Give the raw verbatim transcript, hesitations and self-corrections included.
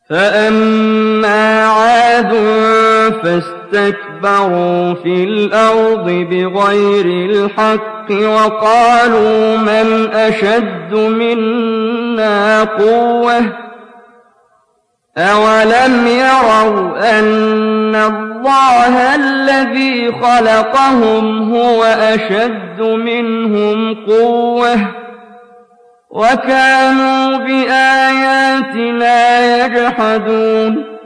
فأما عاد فاستكبروا في الأرض بغير الحق وقالوا من أشد منا قوة أولم يروا أن الله الذي خلقهم هو أشد منهم قوة وكانوا بآياتنا يجحدون